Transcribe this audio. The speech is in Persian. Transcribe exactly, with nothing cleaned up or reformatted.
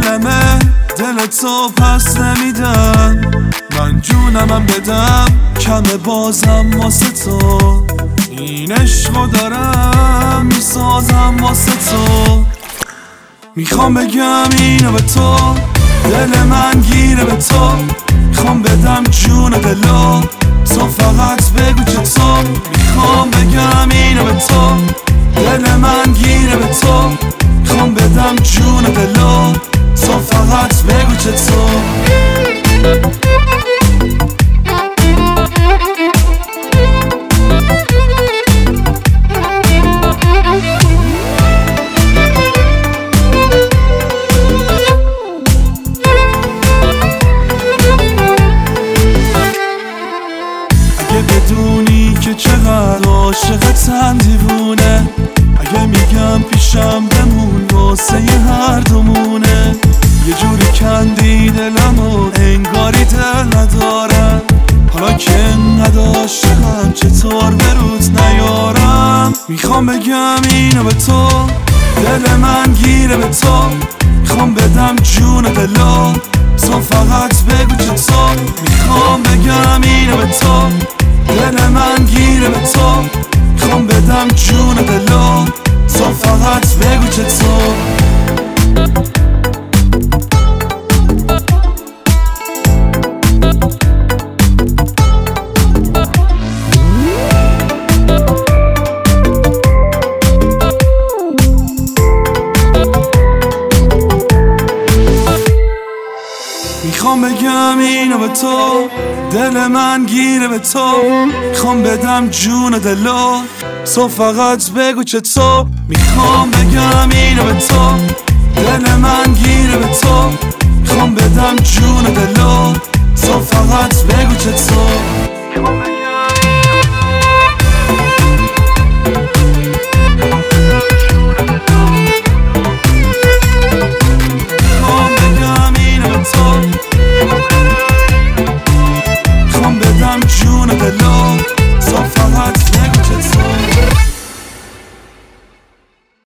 عالمه دل تو پس نمیدم، من جونمم بدم کمه بازم واسه تو، این عشقو دارم میسازم واسه تو. میخوام بگم اینو به تو، دل من گیره به تو، میخوام بدم جون دلو، تو فقط بگو چطور. میخوام بگم اینو به تو، دل من گیره به تو، میخوام بدم جون دلو، تو فقط بگو چطور. بدونی که چقدر عاشقتم دیوونه، اگه میگم پیشم بمون واسه هر دومونه، یه جوری کندی دلمو انگاری دل ندارم، حالا که انقدر عاشقم چطور به روت نیارم. میخوام بگم اینو به تو، دل من گیره به تو، میخوام بدم جون دلو، تو فقط بگو چطور. میخوام بگم اینو به تو، دل من گیره به تو، میخوام بدم جون دلو، تو فقط بگو چطور. میخوام بگم اینو به تو، دل من گیره به تو، میخوام بدم جون دلو، تو فقط بگو چطور. میخوام بگم اینو به تو، دل من گیره به تو، میخوام بدم جون دلو، تو فقط بگو چطور.